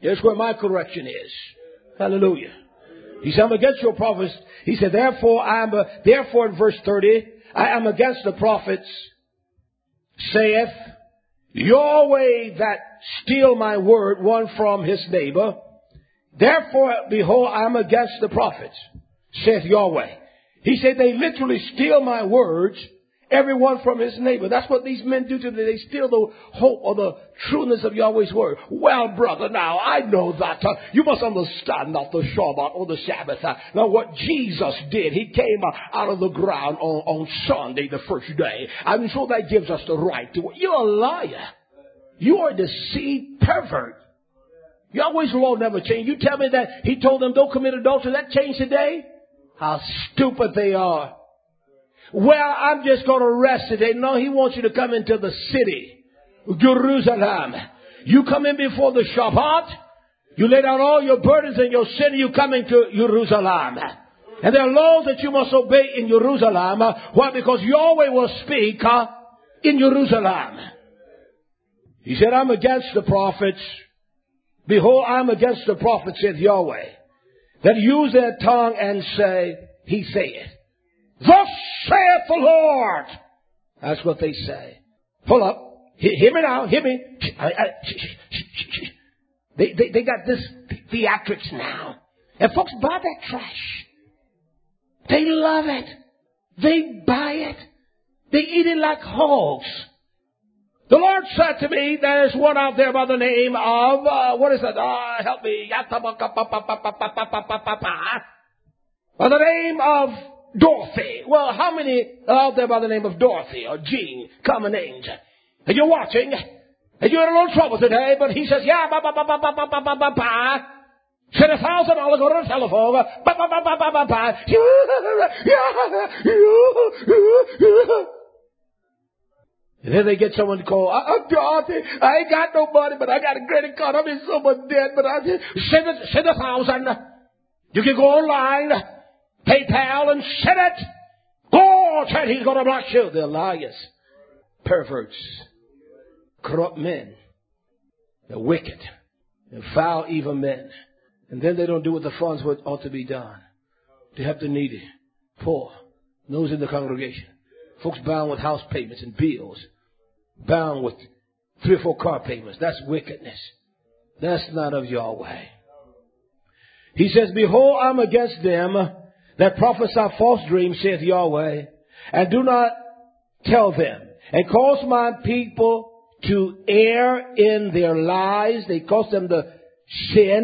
Here's where my correction is. Hallelujah. He said, I'm against your prophets. He said, therefore in verse 30, I am against the prophets, saith Yahweh, that steal my word one from his neighbor. Therefore, behold, I am against the prophets, saith Yahweh. He said they literally steal my words, everyone from his neighbor. That's what these men do today. They steal the hope or the trueness of Yahweh's word. Well, brother, now I know that. You must understand not the Shabbat or the Sabbath. Now what Jesus did, he came out of the ground on Sunday, the first day. And so that gives us the right to it. You're a liar. You are a deceived pervert. Yahweh's law never changed. You tell me that he told them don't commit adultery. That changed today? How stupid they are. Well, I'm just going to rest today. No, he wants you to come into the city, Jerusalem. You come in before the Shabbat. You lay down all your burdens and your sin. You come into Jerusalem. And there are laws that you must obey in Jerusalem. Why? Because Yahweh will speak in Jerusalem. He said, I'm against the prophets. Behold, I'm against the prophets, saith Yahweh, that use their tongue and say, he saith. Thus saith the Lord. That's what they say. Pull up. Hear me now. Hear me. They got this theatrics now. And folks buy that trash. They love it. They buy it. They eat it like hogs. The Lord said to me, there's one out there by the name of, what is it? Help me. By the name of Dorothy. Well, how many are out there by the name of Dorothy or Jean, common names? And you're watching, and you're in a little trouble today, but he says, yeah, send $1,000, go to the telephone, and then they get someone to call, Dorothy, I ain't got no money, but I got a credit card, I'm in so much debt, but I just send $1,000. You can go online, PayPal, and send it. God said he's going to bless you. They're liars, perverts, corrupt men. They're wicked. They're foul, evil men. And then they don't do what the funds ought to be done to help the needy, poor, those in the congregation. Folks bound with house payments and bills, bound with 3 or 4 car payments. That's wickedness. That's not of Yahweh. He says, behold, I'm against them that prophesy false dreams, saith Yahweh, and do not tell them, and cause my people to err in their lies. They cause them to sin.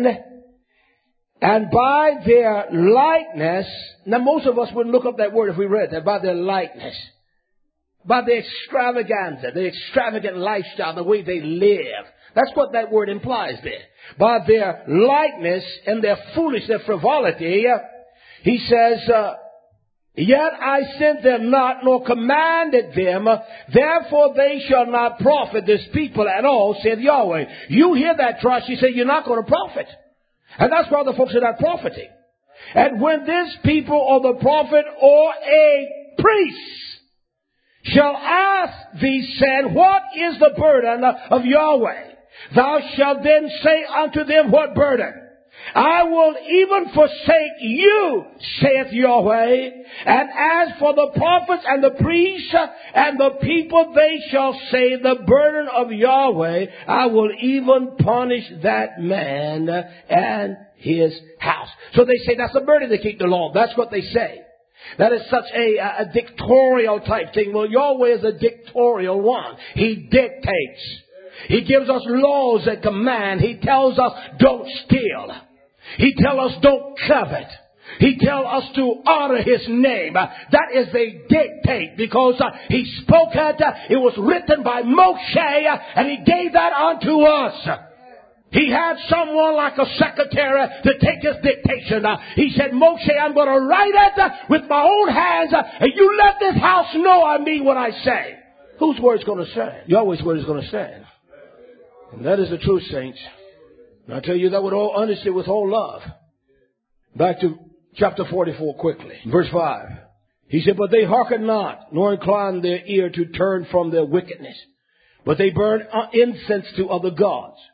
And by their likeness, now most of us wouldn't look up that word if we read that, by their likeness. By the extravaganza, the extravagant lifestyle, the way they live. That's what that word implies there. By their likeness and their foolishness, their frivolity, he says, yet I sent them not, nor commanded them, therefore they shall not profit this people at all, saith Yahweh. You hear that trash, you say you're not going to profit. And that's why the folks are not profiting. And when this people or the prophet or a priest shall ask thee, saying, what is the burden of Yahweh? Thou shalt then say unto them, what burden? I will even forsake you, saith Yahweh. And as for the prophets and the priests and the people, they shall say, the burden of Yahweh, I will even punish that man and his house. So they say that's a burden to keep the law. That's what they say. That is such a dictatorial type thing. Well, Yahweh is a dictatorial one. He dictates. He gives us laws that command. He tells us don't steal. He tells us don't covet. He tells us to honor his name. That is a dictate because he spoke it. It was written by Moshe and he gave that unto us. He had someone like a secretary to take his dictation. He said, Moshe, I'm going to write it with my own hands, and you let this house know I mean what I say. Whose word is going to stand? Yahweh's word is going to stand. And that is the truth, saints. And I tell you that with all honesty, with all love. Back to chapter 44 quickly. Verse 5. He said, but they hearken not, nor incline their ear to turn from their wickedness. But they burn incense to other gods,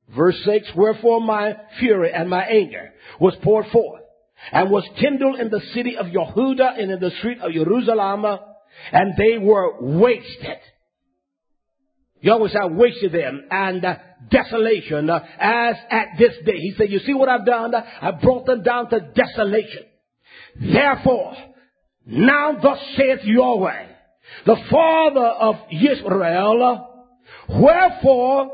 Verse 6, wherefore my fury and my anger was poured forth, and was kindled in the city of Yehuda and in the street of Jerusalem, and they were wasted. Yahweh said, I wasted them, and desolation as at this day. He said, you see what I've done? I brought them down to desolation. Therefore, now thus saith Yahweh, the Father of Israel, wherefore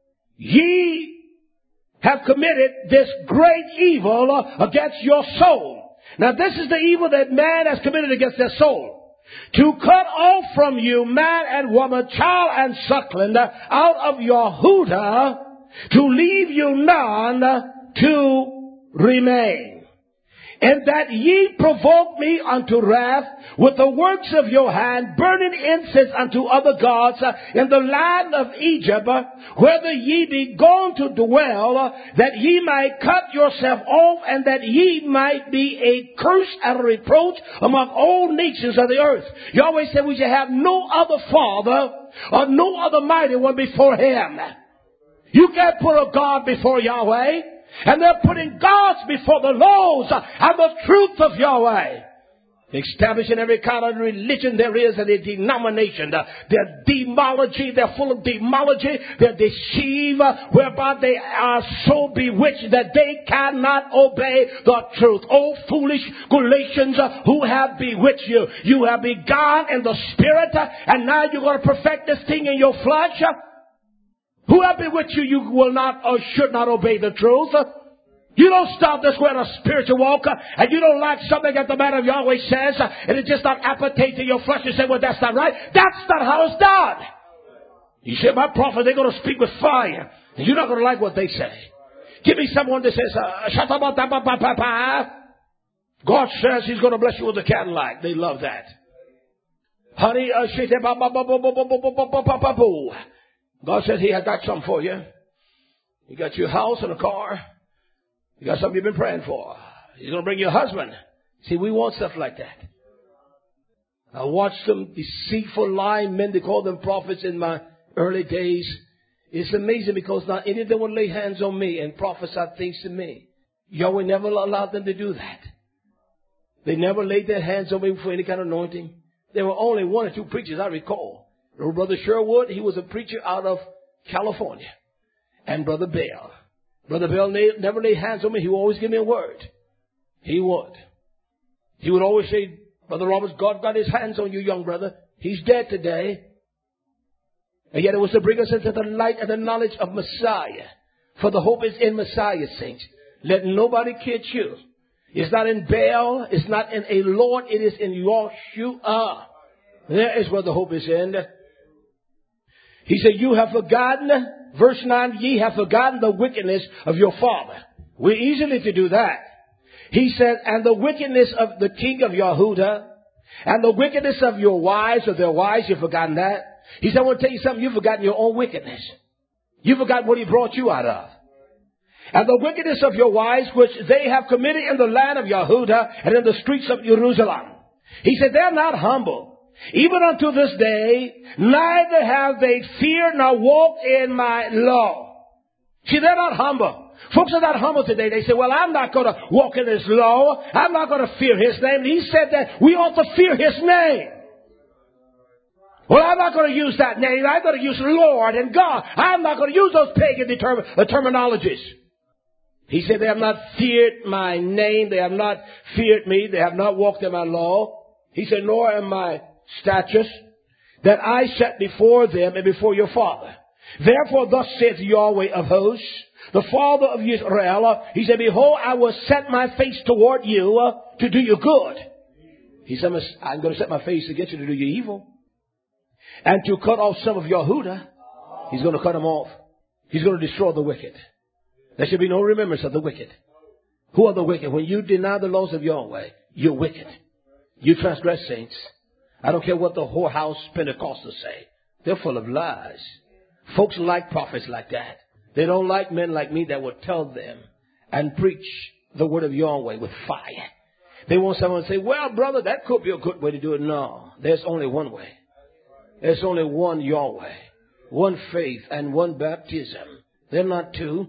ye have committed this great evil against your soul. Now this is the evil that man has committed against their soul. To cut off from you man and woman, child and suckling out of Yehuda, to leave you none to remain. And that ye provoke me unto wrath with the works of your hand, burning incense unto other gods in the land of Egypt, whether ye be gone to dwell, that ye might cut yourself off, and that ye might be a curse and a reproach among all nations of the earth. Yahweh said we should have no other father or no other mighty one before him. You can't put a God before Yahweh. And they're putting gods before the laws and the truth of Yahweh. Establishing every kind of religion there is and a denomination. They're demology. They're full of demology. They deceive, whereby they are so bewitched that they cannot obey the truth. Oh, foolish Galatians, who have bewitched you. You have begun in the spirit, and now you're going to perfect this thing in your flesh. Who have been with you, you will not or should not obey the truth. You don't start this way on a spiritual walk, and you don't like something that the man of Yahweh says, and it's just not appetite to your flesh. You say, well, that's not right. That's not how it's done. You say, my prophet, they're going to speak with fire, and you're not going to like what they say. Give me someone that says, God says he's going to bless you with a Cadillac. They love that. Honey, God says he has got something for you. He got you a house and a car. You got something you've been praying for. He's going to bring you a husband. See, we want stuff like that. I watched some deceitful lying men, they call them prophets in my early days. It's amazing because not any of them would lay hands on me and prophesy things to me. Yahweh never allowed them to do that. They never laid their hands on me for any kind of anointing. There were only one or two preachers I recall. Brother Sherwood, he was a preacher out of California. And Brother Bell. Brother Bell never laid hands on me. He would always give me a word. He would. He would always say, Brother Roberts, God got his hands on you, young brother. He's dead today. And yet it was to bring us into the light and the knowledge of Messiah. For the hope is in Messiah, saints. Let nobody kid you. It's not in Baal. It's not in a Lord. It is in Yeshua. There is where the hope is in. He said, you have forgotten, verse 9, ye have forgotten the wickedness of your father. We're easily to do that. He said, and the wickedness of the king of Yehuda, and the wickedness of your wives or their wives, you've forgotten that. He said, I want to tell you something, you've forgotten your own wickedness. You've forgotten what he brought you out of. And the wickedness of your wives, which they have committed in the land of Yehuda and in the streets of Jerusalem. He said, they're not humble. Even unto this day, neither have they feared nor walked in my law. See, they're not humble. Folks are not humble today. They say, well, I'm not going to walk in his law. I'm not going to fear his name. He said that we ought to fear his name. Well, I'm not going to use that name. I'm going to use Lord and God. I'm not going to use those pagan terminologies. He said, they have not feared my name. They have not feared me. They have not walked in my law. He said, nor am my statutes that I set before them and before your father. Therefore, thus saith Yahweh of hosts, the Father of Israel. He said, behold, I will set my face toward you to do you good. He said, I'm going to set my face against you to do you evil. And to cut off some of Yehuda, he's going to cut them off. He's going to destroy the wicked. There should be no remembrance of the wicked. Who are the wicked? When you deny the laws of Yahweh, you're wicked. You transgress, saints. I don't care what the whorehouse Pentecostals say. They're full of lies. Folks like prophets like that. They don't like men like me that will tell them and preach the word of Yahweh with fire. They want someone to say, well, brother, that could be a good way to do it. No, there's only one way. There's only one Yahweh, one faith, and one baptism. They're not two.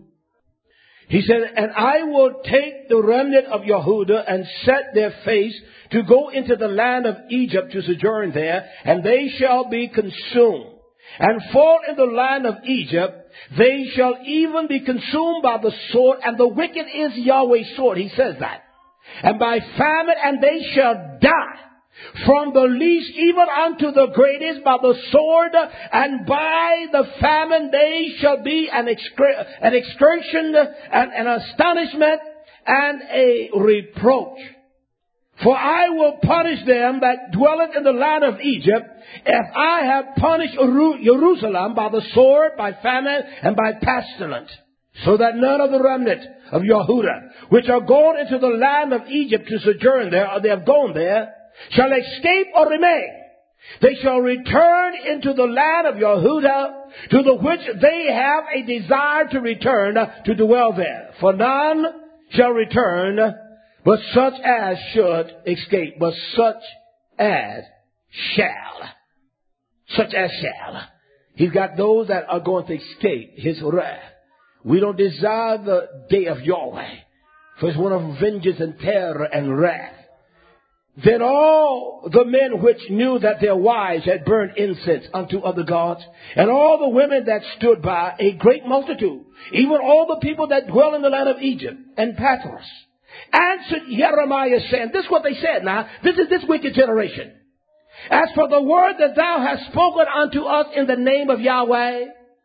He said, and I will take the remnant of Yehudah and set their face to go into the land of Egypt to sojourn there, and they shall be consumed. And fall in the land of Egypt, they shall even be consumed by the sword, and the wicked is Yahweh's sword. He says that. And by famine, and they shall die. From the least even unto the greatest by the sword, and by the famine they shall be an excursion, an astonishment, and a reproach. For I will punish them that dwelleth in the land of Egypt, as I have punished Jerusalem by the sword, by famine, and by pestilence. So that none of the remnant of Yehudah, which are gone into the land of Egypt to sojourn there, or they have gone there, shall escape or remain. They shall return into the land of Yehudah, to the which they have a desire to return to dwell there. For none shall return, but such as should escape, but such as shall. Such as shall. He's got those that are going to escape his wrath. We don't desire the day of Yahweh, for it's one of vengeance and terror and wrath. Then all the men which knew that their wives had burned incense unto other gods, and all the women that stood by, a great multitude, even all the people that dwell in the land of Egypt and Pathros, answered Jeremiah, saying, this is what they said now, this is this wicked generation. As for the word that thou hast spoken unto us in the name of Yahweh,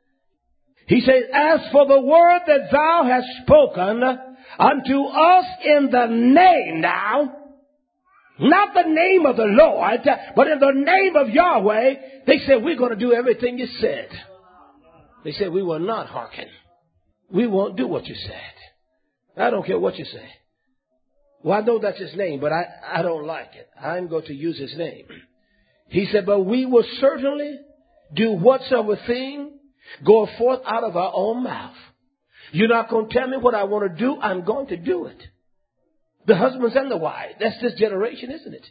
he says, as for the word that thou hast spoken unto us in the name now, not the name of the Lord, but in the name of Yahweh, they said, we're going to do everything you said. They said, we will not hearken. We won't do what you said. I don't care what you say. Well, I know that's his name, but I don't like it. I'm going to use his name. He said, but we will certainly do whatsoever thing goeth forth out of our own mouth. You're not going to tell me what I want to do. I'm going to do it. The husbands and the wives. That's this generation, isn't it?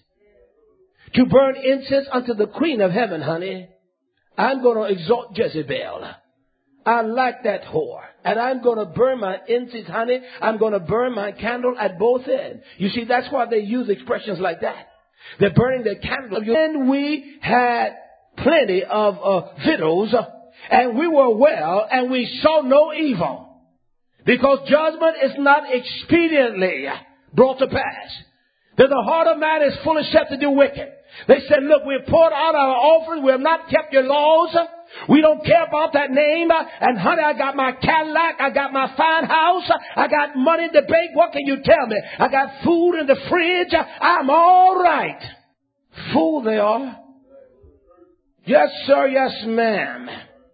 To burn incense unto the queen of heaven, honey. I'm going to exalt Jezebel. I like that whore. And I'm going to burn my incense, honey. I'm going to burn my candle at both ends. You see, that's why they use expressions like that. They're burning their candle. And we had plenty of victuals, and we were well, and we saw no evil. Because judgment is not expediently brought to pass. That the heart of man is full of set to do wicked. They said, look, we have poured out our offering. We have not kept your laws. We don't care about that name. And honey, I got my Cadillac. I got my fine house. I got money in the bank. What can you tell me? I got food in the fridge. I'm all right. Fool they are. Yes, sir. Yes, ma'am.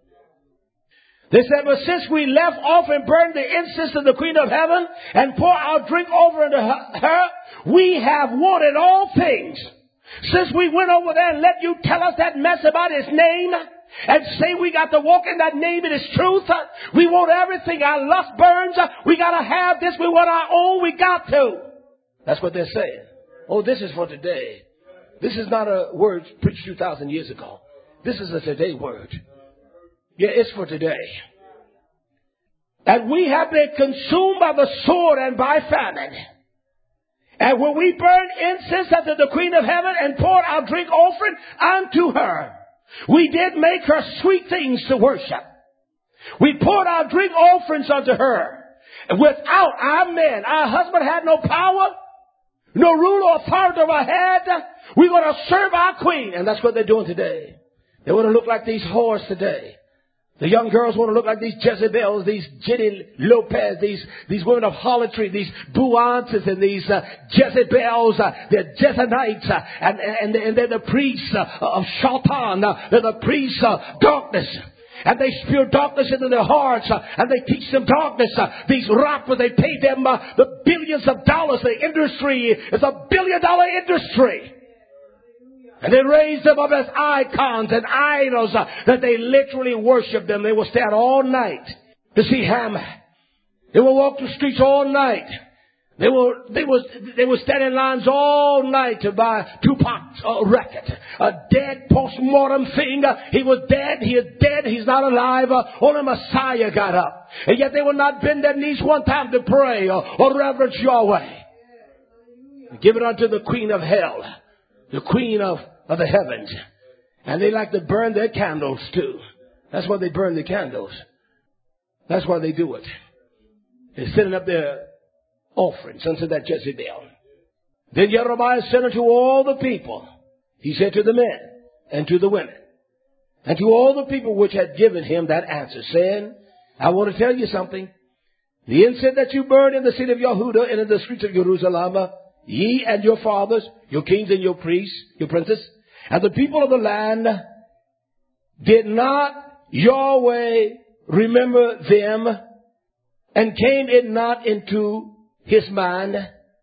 They said, but since we left off and burned the incense to the Queen of Heaven and pour our drink over into her, we have wanted all things. Since we went over there and let you tell us that mess about his name and say we got to walk in that name in his truth, we want everything. Our lust burns. We got to have this. We want our own. We got to. That's what they're saying. Oh, this is for today. This is not a word preached 2,000 years ago. This is a today word. Yeah, it's for today. And we have been consumed by the sword and by famine. And when we burned incense unto the Queen of Heaven and poured our drink offering unto her, we did make her sweet things to worship. We poured our drink offerings unto her. Without our men, our husband had no power, no rule or authority over our head. We're going to serve our queen. And that's what they're doing today. They want to look like these whores today. The young girls want to look like these Jezebels, these Jenny Lopez, these women of harlotry, these Buances and these Jezebels, they're Jezanites, and they're the priests of Shaitan, they're the priests of darkness. And they spew darkness into their hearts, and they teach them darkness. These rappers, they pay them the billions of dollars. The industry is $1 billion industry. And they raise them up as icons and idols that they literally worship them. They will stand all night to see Hammer. They will walk the streets all night. They were standing in lines all night to buy Tupac's record. A dead post-mortem thing. He was dead. He is dead. He's not alive. Only Messiah got up. And yet they will not bend their knees one time to pray or reverence Yahweh. Give it unto the queen of hell. The queen of the heavens. And they like to burn their candles too. That's why they burn the candles. That's why they do it. They're sending up their offerings unto that Jezebel. Then Jeremiah said unto all the people, he said to the men and to the women and to all the people which had given him that answer, saying, I want to tell you something. The incense that you burn in the city of Yehuda and in the streets of Jerusalem, ye and your fathers, your kings and your priests, your princes, and the people of the land, did not Yahweh remember them, and came it not into his mind,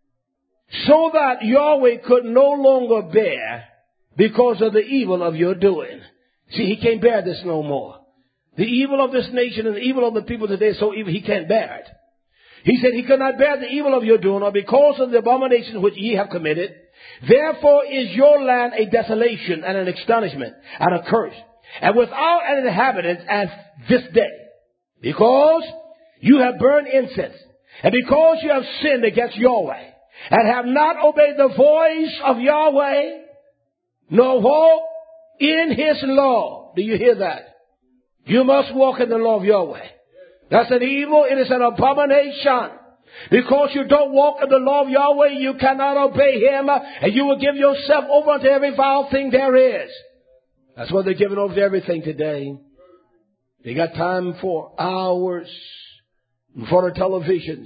so that Yahweh could no longer bear because of the evil of your doing. See, he can't bear this no more. The evil of this nation and the evil of the people today is so evil, he can't bear it. He said he could not bear the evil of your doing, or because of the abominations which ye have committed. Therefore is your land a desolation and an astonishment and a curse, and without an inhabitant as this day, because you have burned incense, and because you have sinned against Yahweh, and have not obeyed the voice of Yahweh, nor walk in his law. Do you hear that? You must walk in the law of Yahweh. That's an evil. It is an abomination. Because you don't walk in the law of Yahweh, you cannot obey him, and you will give yourself over unto every vile thing there is. That's what they're giving over to everything today. They got time for hours for the televisions,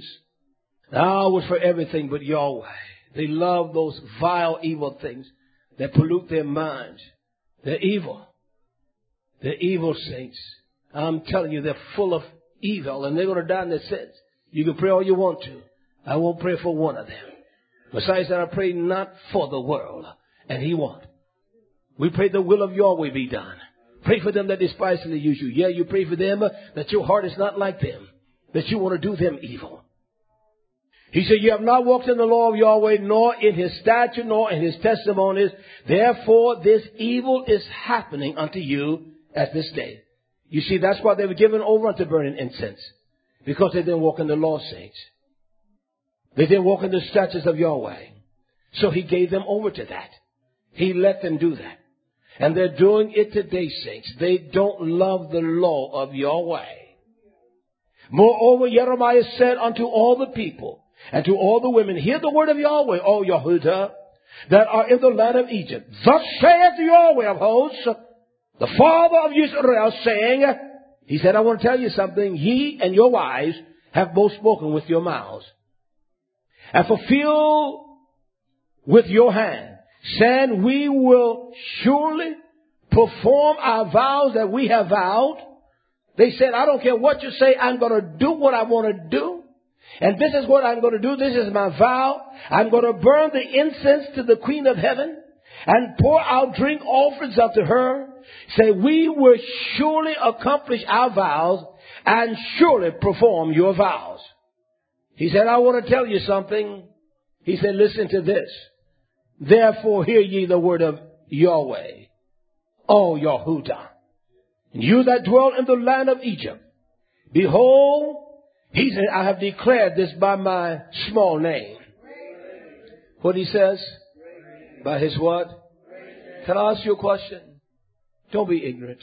hours for everything but Yahweh. They love those vile, evil things that pollute their minds. They're evil. They're evil saints. I'm telling you, they're full of evil, and they're going to die in their sins. You can pray all you want to. I won't pray for one of them. Messiah said, I pray not for the world, and he won't. We pray the will of Yahweh be done. Pray for them that despisefully use you. Yeah, you pray for them that your heart is not like them, that you want to do them evil. He said, you have not walked in the law of Yahweh, nor in his statute, nor in his testimonies. Therefore, this evil is happening unto you at this day. You see, that's why they were given over unto burning incense. Because they didn't walk in the law, saints. They didn't walk in the statutes of Yahweh. So he gave them over to that. He let them do that. And they're doing it today, saints. They don't love the law of Yahweh. Moreover, Jeremiah said unto all the people and to all the women, hear the word of Yahweh, O Yehuda, that are in the land of Egypt. Thus saith Yahweh of hosts, the Father of Israel, saying, he said, I want to tell you something. Ye and your wives have both spoken with your mouths, and fulfill with your hand, saying, we will surely perform our vows that we have vowed. They said, I don't care what you say, I'm going to do what I want to do. And this is what I'm going to do. This is my vow. I'm going to burn the incense to the Queen of Heaven and pour out drink offerings unto her. Say, we will surely accomplish our vows and surely perform your vows. He said, I want to tell you something. He said, listen to this. Therefore hear ye the word of Yahweh, O Yehuda, and you that dwell in the land of Egypt. Behold, he said, I have declared this by my small name. What he says? By his what? Can I ask you a question? Don't be ignorant.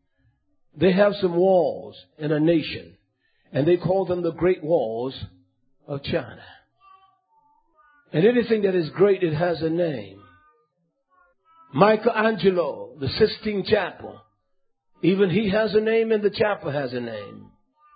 They have some walls in a nation, and they call them the Great Walls of China. And anything that is great, it has a name. Michelangelo, the Sistine Chapel, even he has a name, and the chapel has a name.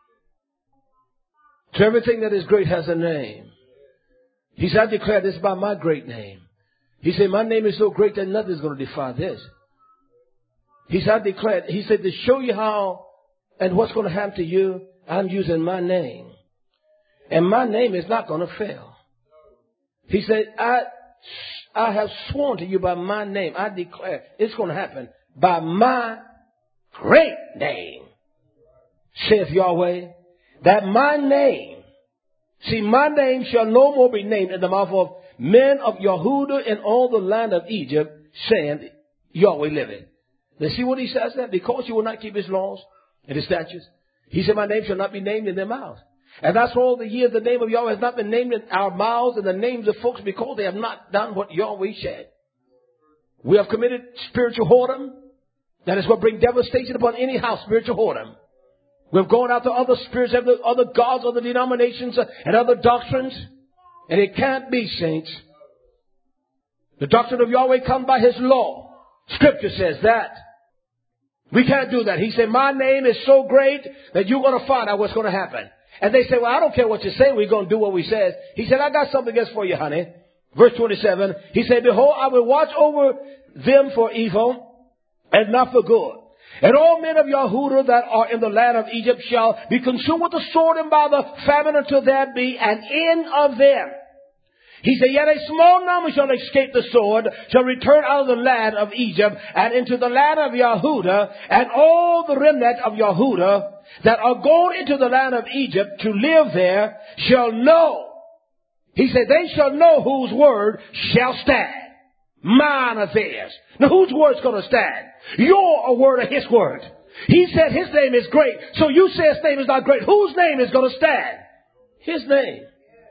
So everything that is great has a name. He said, I declare this by my great name. He said, my name is so great that nothing's going to defy this. He said, I declare, he said, to show you how and what's going to happen to you, I'm using my name. And my name is not going to fail. He said, I have sworn to you by my name. I declare it's going to happen by my great name, saith Yahweh, that my name See, my name shall no more be named in the mouth of men of Yehuda and all the land of Egypt, saying, Yahweh liveth. Now see what he says there? Because you will not keep his laws and his statutes. He said, my name shall not be named in their mouths. And that's all the years the name of Yahweh has not been named in our mouths and the names of folks because they have not done what Yahweh said. We have committed spiritual whoredom. That is what brings devastation upon any house, spiritual whoredom. We've gone out to other spirits, other gods, other denominations, and other doctrines. And it can't be, saints. The doctrine of Yahweh comes by his law. Scripture says that. We can't do that. He said, my name is so great that you're going to find out what's going to happen. And they say, well, I don't care what you say. We're going to do what we said. He said, I got something else for you, honey. Verse 27. He said, behold, I will watch over them for evil and not for good. And all men of Yehuda that are in the land of Egypt shall be consumed with the sword and by the famine until there be an end of them. He said, yet a small number shall escape the sword, shall return out of the land of Egypt and into the land of Yehuda, and all the remnant of Yehuda that are gone into the land of Egypt to live there shall know. He said, they shall know whose word shall stand. Mine or theirs. Now whose word's going to stand? Your word or his word? He said his name is great. So you say his name is not great. Whose name is going to stand? His name.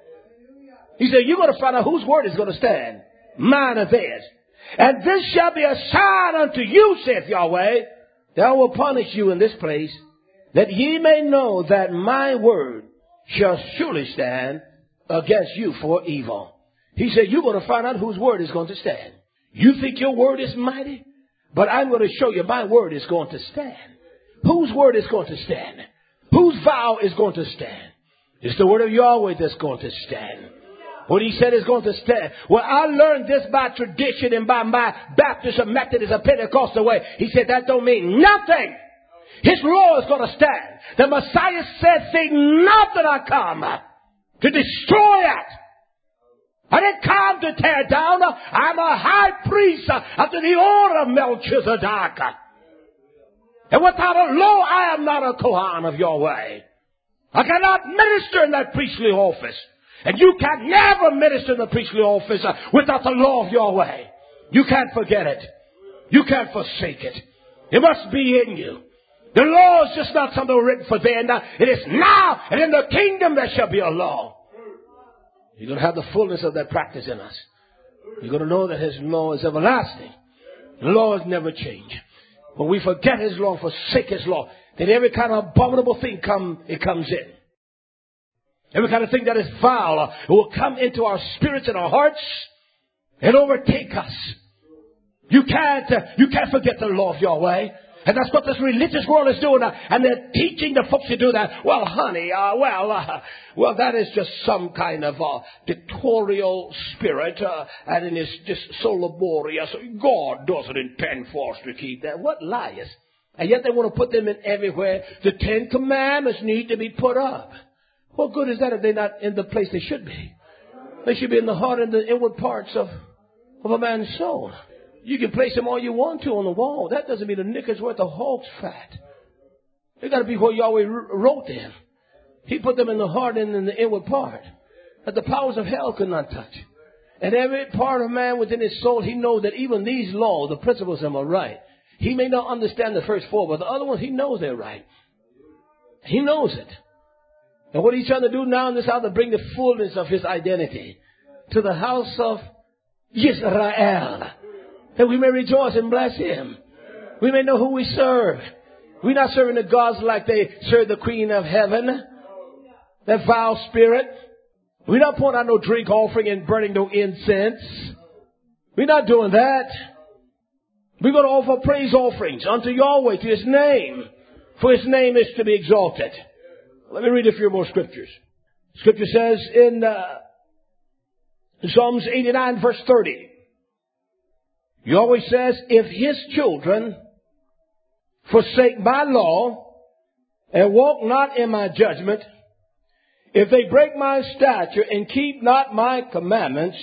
He said, you're going to find out whose word is going to stand. Mine or theirs. And this shall be a sign unto you, saith Yahweh, that I will punish you in this place, that ye may know that my word shall surely stand against you for evil. He said, you're going to find out whose word is going to stand. You think your word is mighty? But I'm going to show you my word is going to stand. Whose word is going to stand? Whose vow is going to stand? It's the word of Yahweh that's going to stand. What he said is going to stand. Well, I learned this by tradition and by my Baptist or Methodist or Pentecostal way. He said that don't mean nothing. His law is going to stand. The Messiah said, think not that I come to destroy it. I didn't come to tear down. I'm a high priest after the order of Melchizedek. And without a law, I am not a Kohan of Yahweh. I cannot minister in that priestly office. And you can never minister in the priestly office without the law of Yahweh. You can't forget it. You can't forsake it. It must be in you. The law is just not something written for then. It is now, and in the kingdom there shall be a law. You're going to have the fullness of that practice in us. You're going to know that his law is everlasting. The laws never change. When we forget his law, forsake his law, then every kind of abominable thing comes in. Every kind of thing that is vile will come into our spirits and our hearts and overtake us. You can't forget the law of Yahweh. And that's what this religious world is doing. And they're teaching the folks to do that. Well, honey, well, that is just some kind of dictatorial spirit. And it is just so laborious. God doesn't intend for us to keep that. What liars. And yet they want to put them in everywhere. The 10 Commandments need to be put up. What good is that if they're not in the place they should be? They should be in the heart and the inward parts of a man's soul. You can place them all you want to on the wall. That doesn't mean a knicker's worth of hog's fat. They got to be where Yahweh wrote them. He put them in the heart and in the inward part that the powers of hell could not touch. And every part of man within his soul, he knows that even these laws, the principles of them are right. He may not understand the first 4, but the other ones, he knows they're right. He knows it. And what he's trying to do now in this hour to bring the fullness of his identity to the house of Israel, that we may rejoice and bless him. We may know who we serve. We're not serving the gods like they serve the Queen of Heaven, that vile spirit. We're not pouring out no drink offering and burning no incense. We're not doing that. We're going to offer praise offerings unto Yahweh, to his name, for his name is to be exalted. Let me read a few more scriptures. Scripture says in Psalms 89 verse 30. Yahweh says, if his children forsake my law and walk not in my judgment, if they break my statute and keep not my commandments,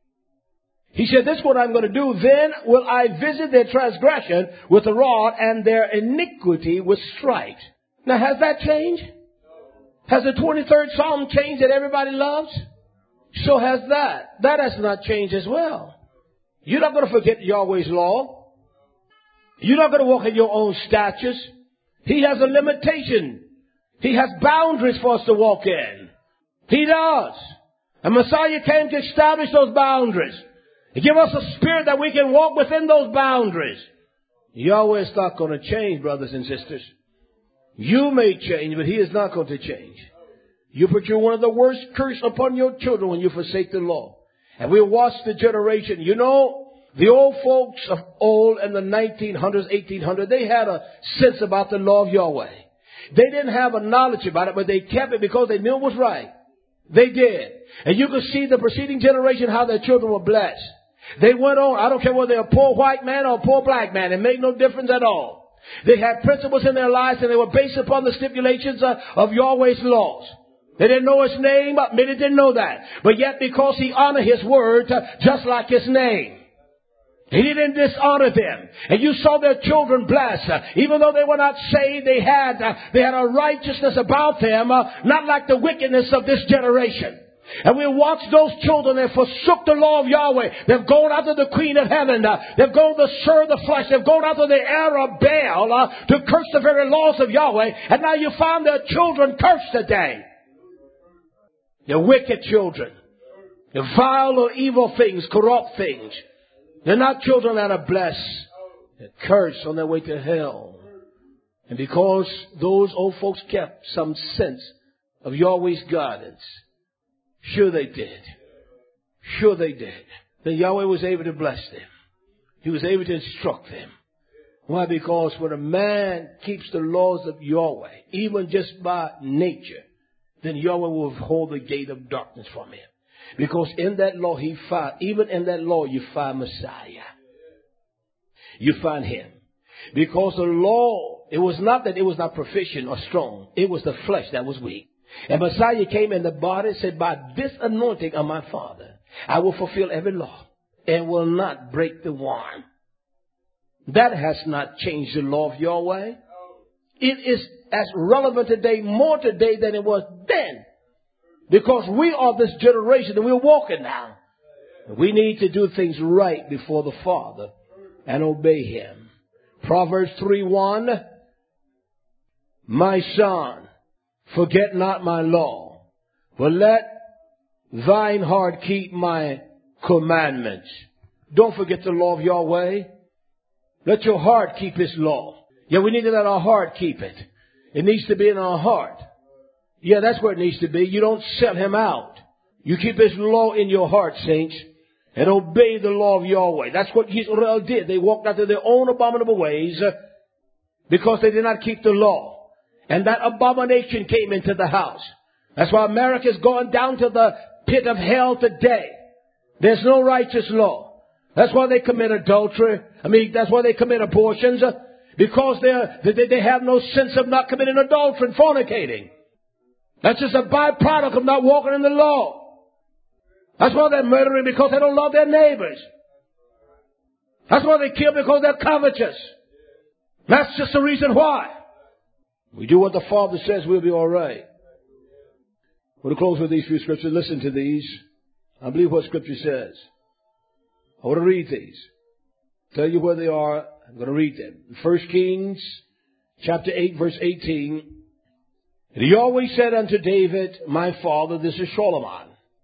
he said, this is what I'm going to do. Then will I visit their transgression with a rod and their iniquity with stripes. Now, has that changed? Has the 23rd Psalm changed that everybody loves? So has that. That has not changed as well. You're not going to forget Yahweh's law. You're not going to walk in your own statutes. He has a limitation. He has boundaries for us to walk in. He does. And Messiah came to establish those boundaries. He give us a spirit that we can walk within those boundaries. Yahweh is not going to change, brothers and sisters. You may change, but He is not going to change. You put one of the worst curse upon your children when you forsake the law. And we'll watch the generation. You know, the old folks of old in the 1900s, 1800s, they had a sense about the law of Yahweh. They didn't have a knowledge about it, but they kept it because they knew it was right. They did. And you could see the preceding generation how their children were blessed. They went on. I don't care whether they're a poor white man or a poor black man. It made no difference at all. They had principles in their lives and they were based upon the stipulations of Yahweh's laws. They didn't know His name. Many didn't know that. But yet because He honored His word just like His name. He didn't dishonor them. And you saw their children blessed. Even though they were not saved, they had a righteousness about them, not like the wickedness of this generation. And we watch those children that forsook the law of Yahweh. They've gone after the queen of heaven. They've gone to serve the flesh. They've gone after the heir of Baal to curse the very laws of Yahweh. And now you find their children cursed today. They're wicked children. They're vile or evil things, corrupt things. They're not children that are blessed. They're cursed on their way to hell. And because those old folks kept some sense of Yahweh's guidance, sure they did. Sure they did. Then Yahweh was able to bless them. He was able to instruct them. Why? Because when a man keeps the laws of Yahweh, even just by nature, then Yahweh will hold the gate of darkness from him. Because in that law even in that law you find Messiah. You find Him. Because the law, it was not that it was not proficient or strong. It was the flesh that was weak. And Messiah came in the body and said, by this anointing of my Father, I will fulfill every law and will not break the one. That has not changed the law of Yahweh. It is as relevant today, more today than it was then. Because we are this generation and we're walking now. We need to do things right before the Father and obey Him. Proverbs 3:1, my son, forget not my law, but let thine heart keep my commandments. Don't forget the law of Yahweh. Let your heart keep His law. Yeah, we need to let our heart keep it. It needs to be in our heart. Yeah, that's where it needs to be. You don't sell Him out. You keep His law in your heart, saints, and obey the law of Yahweh. That's what Israel did. They walked after their own abominable ways because they did not keep the law. And that abomination came into the house. That's why America is going down to the pit of hell today. There's no righteous law. That's why they commit adultery. That's why they commit abortions. Because they have no sense of not committing adultery and fornicating. That's just a byproduct of not walking in the law. That's why they're murdering, because they don't love their neighbors. That's why they kill, because they're covetous. That's just the reason why. We do what the Father says, we'll be all right. We'll close with these few scriptures. Listen to these. I believe what Scripture says. I want to read these. Tell you where they are. I'm going to read them. 1 Kings chapter 8, verse 18. And Yahweh said unto David, my father, this is Solomon,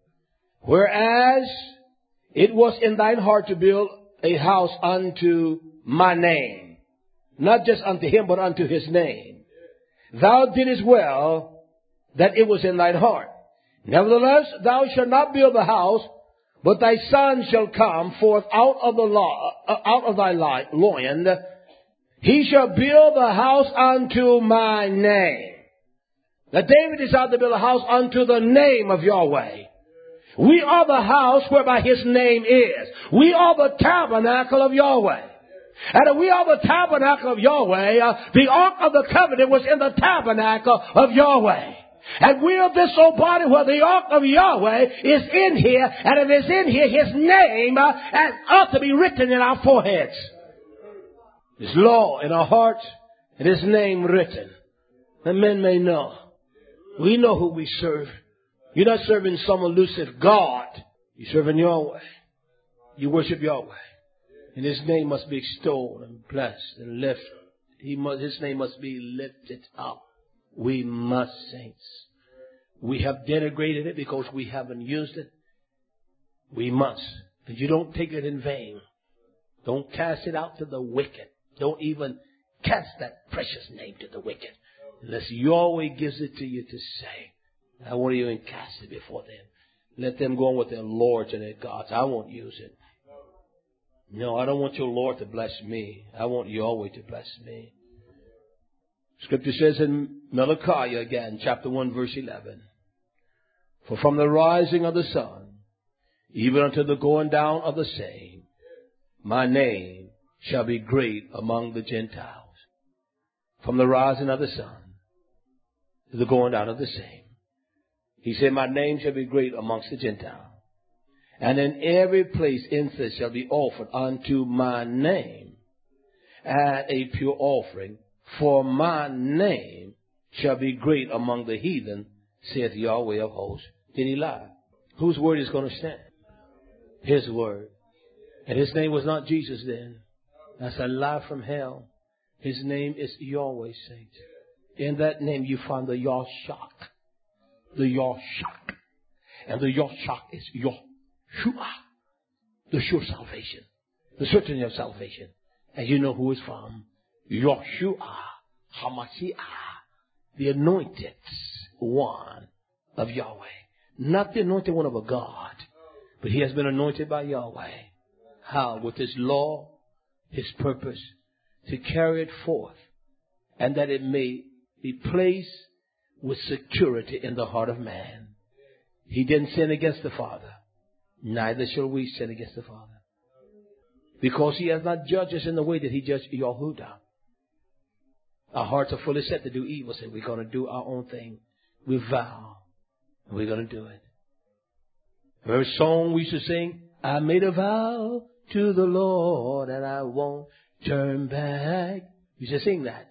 whereas it was in thine heart to build a house unto my name, not just unto him, but unto his name, thou didst well that it was in thine heart. Nevertheless, thou shalt not build the house, but thy son shall come forth out of thy loin. He shall build the house unto my name. Now David desired to build a house unto the name of Yahweh. We are the house whereby His name is. We are the tabernacle of Yahweh. And if we are the tabernacle of Yahweh, the ark of the covenant was in the tabernacle of Yahweh. And we are this old body where the ark of Yahweh is in here. And if it's in here, His name ought to be written in our foreheads. His law in our hearts and His name written, that men may know. We know who we serve. You're not serving some elusive God. You're serving Yahweh. You worship Yahweh. And His name must be extolled and blessed and lifted. His name must be lifted up. We must, saints. We have denigrated it because we haven't used it. We must. But you don't take it in vain. Don't cast it out to the wicked. Don't even cast that precious name to the wicked. Unless Yahweh gives it to you to say. I won't even cast it before them. Let them go on with their lords and their gods. I won't use it. No, I don't want your Lord to bless me. I want Yahweh to bless me. Scripture says in Malachi again, chapter 1, verse 11. For from the rising of the sun, even unto the going down of the same, my name shall be great among the Gentiles. From the rising of the sun to the going down of the same. He said, my name shall be great amongst the Gentiles. And in every place incense shall be offered unto my name, and a pure offering. For my name shall be great among the heathen, saith Yahweh of hosts. Did he lie? Whose word is going to stand? His word. And his name was not Jesus then. That's a lie from hell. His name is Yahweh, saints. In that name you find the Yahshak. The Yahshak. And the Yahshak is Yahshua. The sure salvation. The certainty of salvation. And you know who it's from. Yahshua HaMashiach. The anointed one of Yahweh. Not the anointed one of a God. But he has been anointed by Yahweh. How? With his law, his purpose, to carry it forth. And that it may be placed with security in the heart of man. He didn't sin against the Father. Neither shall we sin against the Father. Because he has not judged us in the way that he judged Yahudah. Our hearts are fully set to do evil. So we're going to do our own thing. We vow. And we're going to do it. Remember a song we used to sing? I made a vow to the Lord and I won't turn back. We used to sing that.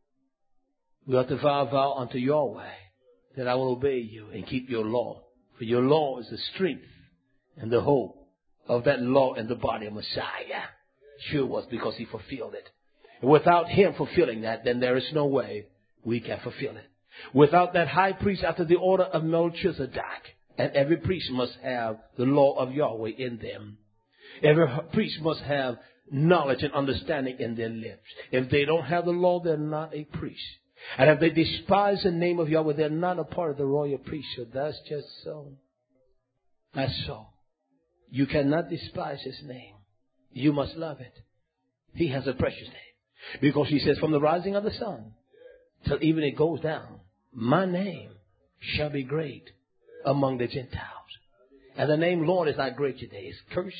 We ought to vow unto Yahweh that I will obey you and keep your law. For your law is the strength and the hope of that law in the body of Messiah. Sure was, because he fulfilled it. And without him fulfilling that, then there is no way we can fulfill it. Without that high priest after the order of Melchizedek, and every priest must have the law of Yahweh in them. Every priest must have knowledge and understanding in their lips. If they don't have the law, they're not a priest. And if they despise the name of Yahweh, they're not a part of the royal priesthood. That's just so. That's so. You cannot despise his name. You must love it. He has a precious name. Because he says, from the rising of the sun till even it goes down, my name shall be great among the Gentiles. And the name Lord is not great today. It's cursed.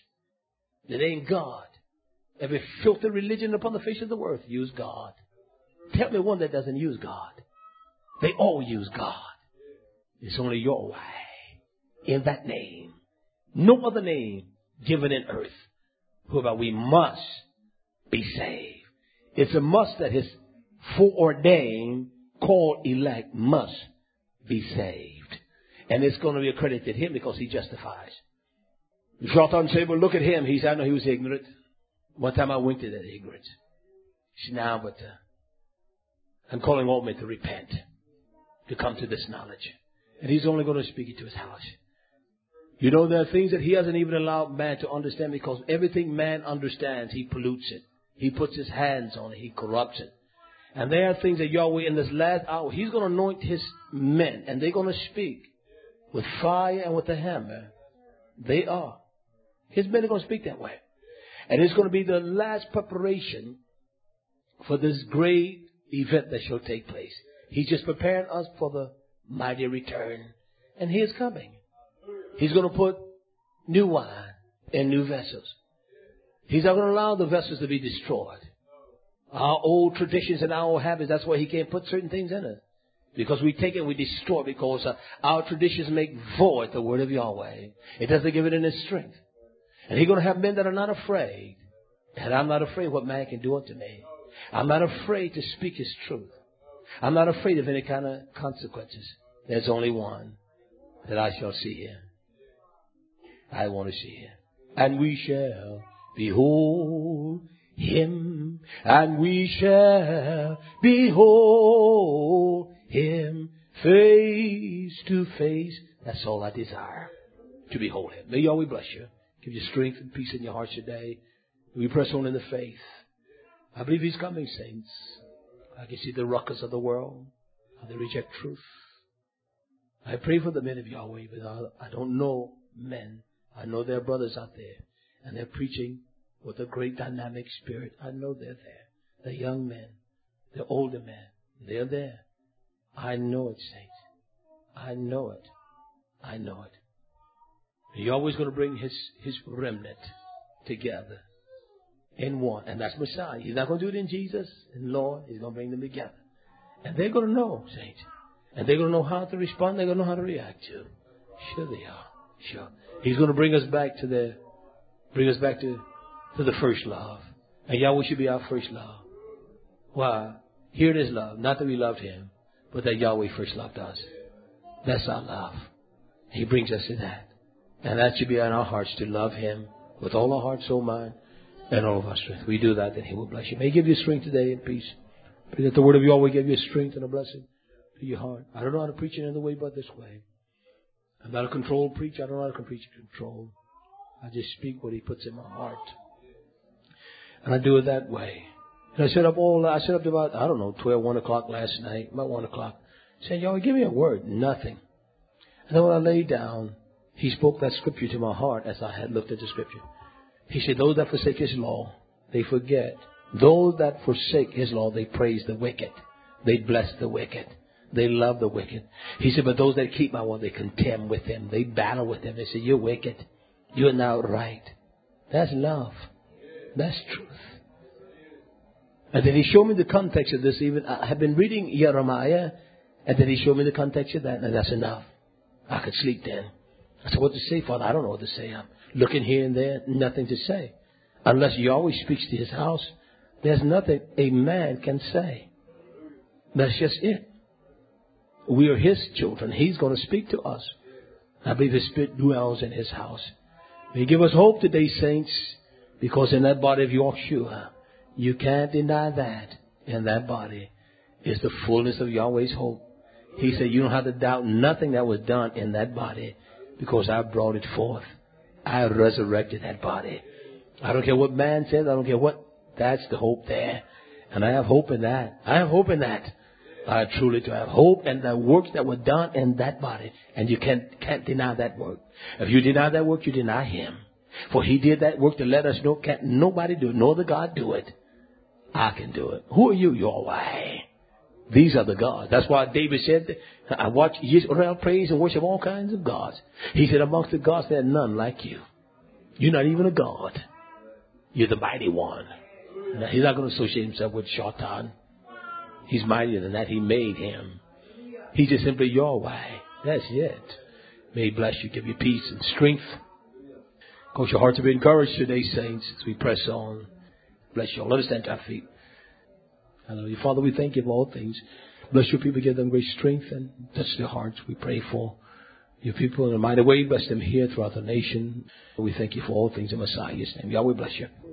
The name God. Every filthy religion upon the face of the earth use God. Tell me one that doesn't use God. They all use God. It's only Yahweh in that name. No other name given in earth whereby we must be saved. It's a must that his foreordained, called elect must be saved. And it's going to be accredited to him because he justifies. Jonathan said, well, look at him. I know he was ignorant. One time I winked at that ignorance. He said, now, but I'm calling all men to repent, to come to this knowledge. And he's only going to speak it to his house. You know, there are things that he hasn't even allowed man to understand, because everything man understands, he pollutes it. He puts his hands on it. He corrupts it. And there are things that Yahweh in this last hour, he's going to anoint his men, and they're going to speak with fire and with a hammer. They are. His men are going to speak that way. And it's going to be the last preparation for this great event that shall take place. He's just preparing us for the mighty return. And he is coming. He's going to put new wine in new vessels. He's not going to allow the vessels to be destroyed. Our old traditions and our old habits, that's why he can't put certain things in it. Because we take it and we destroy it, because our traditions make void the word of Yahweh. It doesn't give it any strength. And he's going to have men that are not afraid. And I'm not afraid what man can do unto me. I'm not afraid to speak his truth. I'm not afraid of any kind of consequences. There's only one that I shall see him. I want to see him. And we shall behold him. And we shall behold him face to face. That's all I desire, to behold him. May Yahweh bless you. Give you strength and peace in your hearts today. We press on in the faith. I believe he's coming, saints. I can see the ruckus of the world, how they reject truth. I pray for the men of Yahweh, but I don't know men. I know there are brothers out there, and they're preaching with a great dynamic spirit. I know they're there. They're young men. They're older men. They're there. I know it, saints. I know it. I know it. Yahweh's going to bring his remnant together in one. And that's Messiah. He's not going to do it in Jesus and Lord. He's going to bring them together. And they're going to know, saints. And they're going to know how to respond. They're going to know how to react to. Sure they are. Sure. He's going to bring us back to the first love. And Yahweh should be our first love. Why? Here it is love. Not that we loved him, but that Yahweh first loved us. That's our love. He brings us to that. And that should be on our hearts, to love him with all our heart, soul, mind, and all of our strength. We do that, then he will bless you. May he give you strength today and peace. Pray that the word of Yahweh give you strength and a blessing to your heart. I don't know how to preach it any other way but this way. I'm not a controlled preacher. I don't know how to preach control. I just speak what he puts in my heart. And I do it that way. And I set up about, 12, 1 o'clock last night, about 1 o'clock. Saying, Yahweh, give me a word. Nothing. And then when I laid down, he spoke that scripture to my heart as I had looked at the scripture. He said, those that forsake his law, they forget. Those that forsake his law, they praise the wicked. They bless the wicked. They love the wicked. He said, but those that keep my word, they contend with him. They battle with him. They say, you're wicked. You're not right. That's love. That's truth. And then he showed me the context of this. Even I have been reading Jeremiah, and then he showed me the context of that, and that's enough. I could sleep then. I said, what to say, Father? I don't know what to say. I'm looking here and there, nothing to say. Unless Yahweh speaks to his house, there's nothing a man can say. That's just it. We are his children. He's going to speak to us. I believe his spirit dwells in his house. May he give us hope today, saints, because in that body of Yeshua, you can't deny that. In that body is the fullness of Yahweh's hope. He said, you don't have to doubt nothing that was done in that body, because I brought it forth. I resurrected that body. I don't care what man says. I don't care what. That's the hope there. And I have hope in that. I have hope in that. I truly do have hope in the works that were done in that body. And you can't deny that work. If you deny that work, you deny him. For he did that work to let us know, can't nobody do it, nor the God do it. I can do it. Who are you, Yahweh? These are the gods. That's why David said, I watch Israel praise and worship all kinds of gods. He said, amongst the gods, there are none like you. You're not even a god. You're the mighty one. Now, he's not going to associate himself with Shaitan. He's mightier than that. He made him. He's just simply Yahweh. That's it. May he bless you, give you peace and strength. Cause your heart to be encouraged today, saints, as we press on. Bless you all. Let us stand to our feet. Hallelujah. Father, we thank you for all things. Bless your people. Give them great strength and touch their hearts. We pray for your people in a mighty way. Bless them here throughout the nation. We thank you for all things in Messiah's name. Yahweh bless you.